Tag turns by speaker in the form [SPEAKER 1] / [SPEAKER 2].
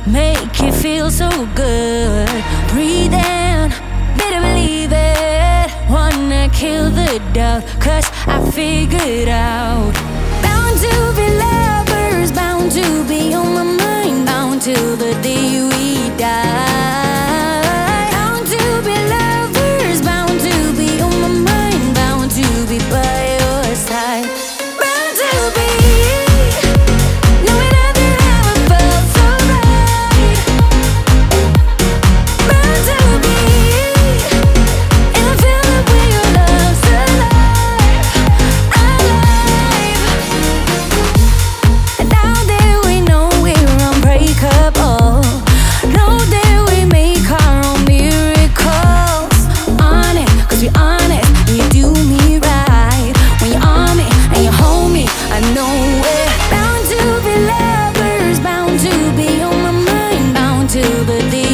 [SPEAKER 1] make you feel so good. Breathe in, better believe it. Wanna kill the doubt, 'cause I figured out. Bound to be lovers, bound to be on my mind, bound till the day we die. Bound to be lovers, bound to be on my mind, bound to be by your side. Bound to be knowing nothing ever felt so right. Bound to be in a feeling where your love's alive, alive. And now that we know we're unbreakable, know that we make our own miracles. On it, 'cause we're honest, and you do me right. When you're on me and you hold me, I know we're bound to be lovers, bound to be on my mind, bound till the day